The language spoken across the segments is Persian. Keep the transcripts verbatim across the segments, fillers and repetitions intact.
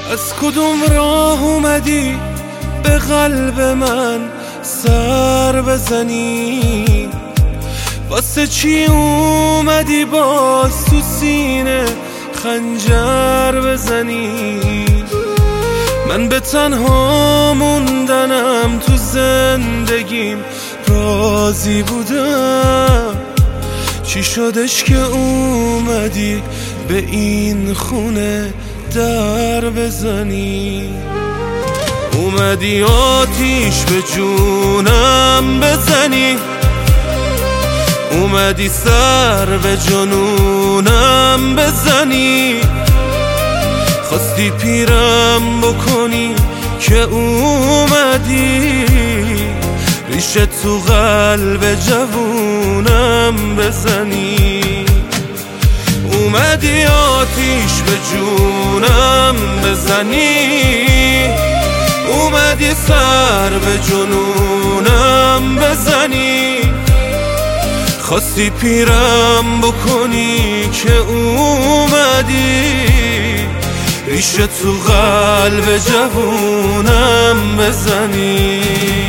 از کدوم راه اومدی به قلب من سر بزنی؟ واسه چی اومدی باز تو سینه خنجر بزنی؟ من به تنها موندنم تو زندگیم راضی بودم. چی شدش که اومدی به این خونه در بزنی؟ اومدی آتیش به جونم بزنی، اومدی سر به جنونم بزنی، خواستی پیرم بکنی که اومدی ریشه تو قلب جوونم بزنی. اومدی آتیش به جونم بزنی، اومدی سر به جنونم بزنی، خواستی پیرم بکنی که اومدی ریشه تو قلب جوونم بزنی.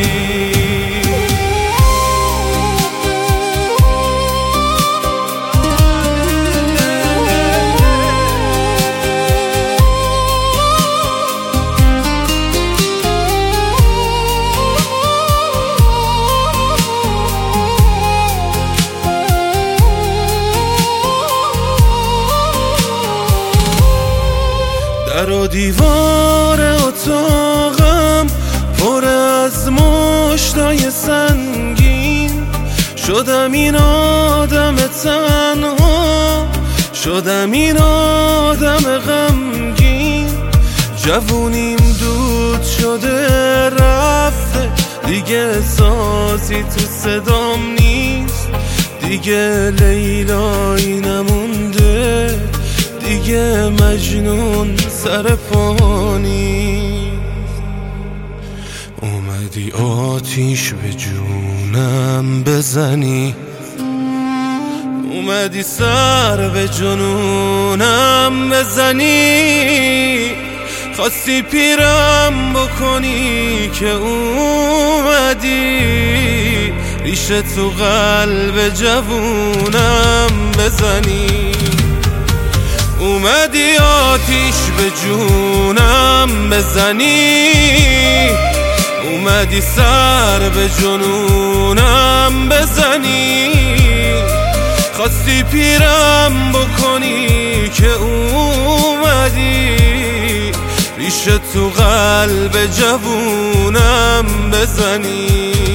در و دیوار اتاقم پر از مشتای سنگین، شدم این آدم تنها، شدم این آدم غمگین. جوونیم دود شده رفته، دیگه سازی تو صدام نیست، دیگه لیلایی نمونده، دیگه مجنون سر پانی. اومدی آتیش به جونم بزنی، اومدی سر به جنونم بزنی، خواستی پیرم بکنی که اومدی ریشه تو قلب جوونم بزنی. اومدی آتیش به جونم بزنی، اومدی سر به جنونم بزنی، خواستی پیرم بکنی که اومدی ریشه تو قلب جوونم بزنی.